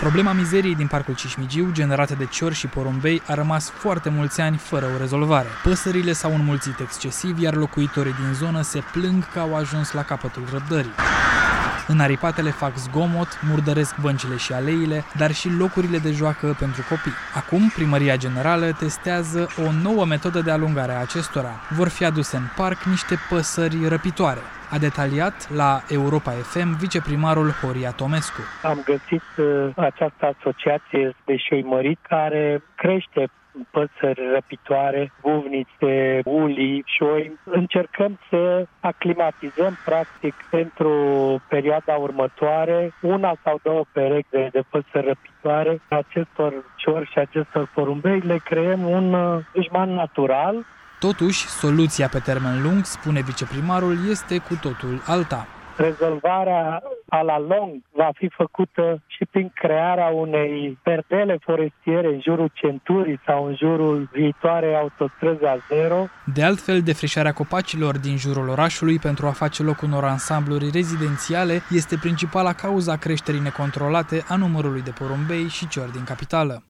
Problema mizeriei din Parcul Cismigiu, generată de ciori și porumbei, a rămas foarte mulți ani fără o rezolvare. Păsările s-au înmulțit excesiv, iar locuitorii din zonă se plâng că au ajuns la capătul răbdării. Înaripatele fac zgomot, murdăresc băncile și aleile, dar și locurile de joacă pentru copii. Acum, Primăria Generală testează o nouă metodă de alungare a acestora. Vor fi aduse în parc niște păsări răpitoare. A detaliat la Europa FM viceprimarul Horia Tomescu. Am găsit această asociație de șoimărit care crește păsări răpitoare, buvnițe, uli, șoimi. Încercăm să aclimatizăm practic pentru perioada următoare una sau două perechi de păsări răpitoare. Acestor ciori și acestor porumbei le creăm un dușman natural. Totuși, soluția pe termen lung, spune viceprimarul, este cu totul alta. Rezolvarea la lung va fi făcută și prin crearea unei perdele forestiere în jurul centurii sau în jurul viitoarei autostrăzi A0. De altfel, defrișarea copacilor din jurul orașului pentru a face loc unor ansambluri rezidențiale este principala cauza creșterii necontrolate a numărului de porumbei și ciori din capitală.